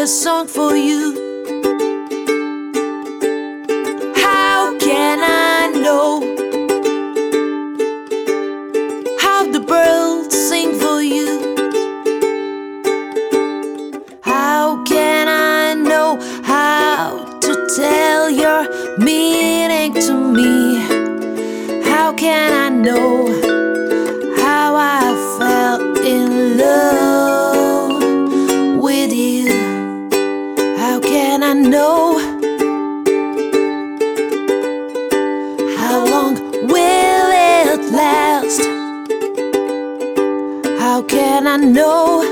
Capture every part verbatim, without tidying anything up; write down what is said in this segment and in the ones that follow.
a song for you. How can I know how the birds sing for you? How can I know how to tell your meaning to me? How can I know how I fell in love with you? How can I know how long will it last? How can I know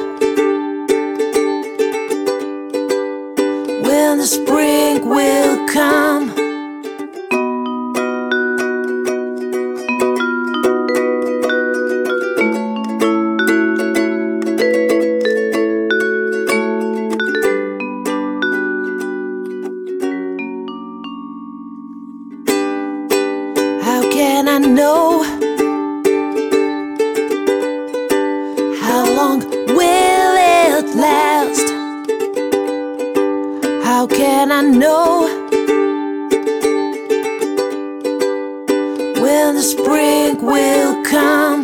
when the spring will come? How can I know how long will it last? How can I know when the spring will come?